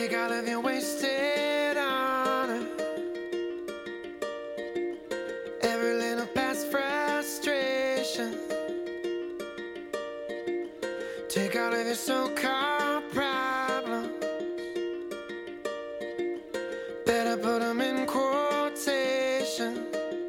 Take all of your wasted honor, every little past frustration. Take all of your so-called problems, better put them in quotations.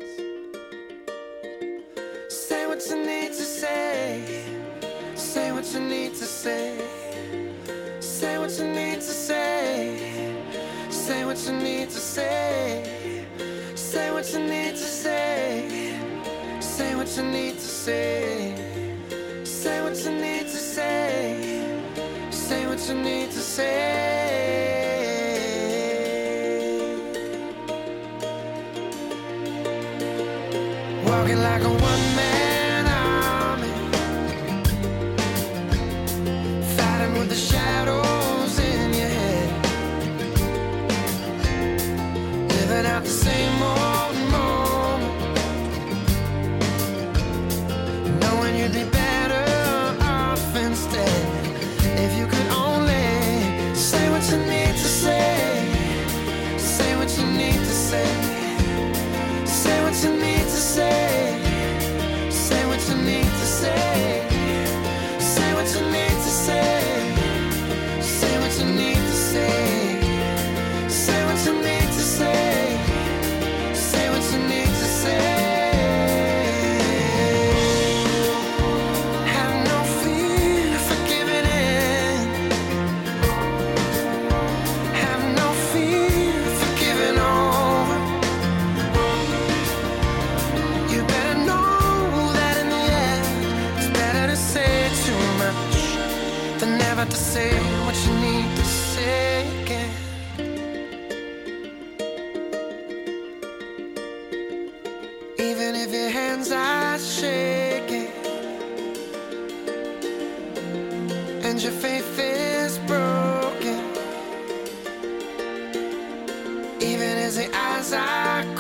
Say what you need to say, say what you need to say, say what you need to say, say what you need to say, say what you need to say, say what you need to say, say what you need to say, say what you need to say. Walking like a one-man army, fighting with the shadows in your head, living out the same old moment, knowing you'd be better off instead if you could only say what you need to say, say what you need to say, say what you need to say, say what you need to say, say what you need to say, say what you need to say, say what you need to say, say what you need to say. Have no fear for giving in, have no fear for giving over. You better know that in the end it's better to say too much than never to say what you need to say again. Even if your hands are shaking and your faith is broken, even as the eyes are